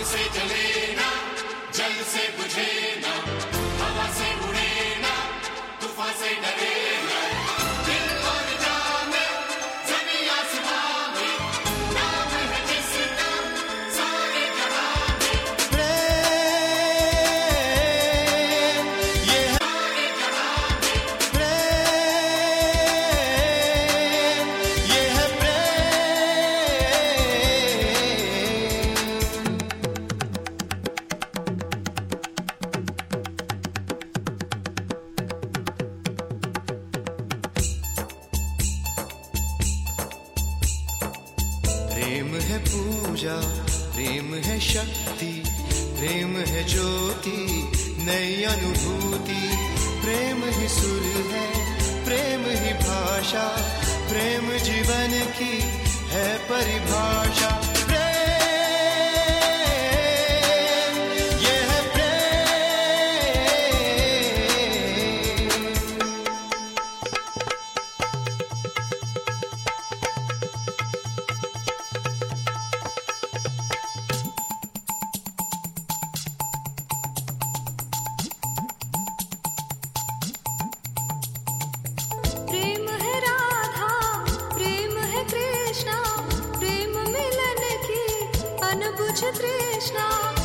से जले ना, जल से बुझे ना, हवा से उड़े ना, तूफान से डरे ना, दिल और जान में, ज़मीं आसमां में, नाम है जिसका सारे जहां में। प्रेम ये है सारे जहां में। प्रेम ये है प्रेम है पूजा, प्रेम है शक्ति, प्रेम है ज्योति, नई अनुभूति, प्रेम ही सुर है, प्रेम ही भाषा, प्रेम जीवन की है परिभाषा। प्रेम ये है प्रेम। प्रेम है राधा, प्रेम है कृष्णा, प्रेम मिलन की अनबुझ तृष्णा।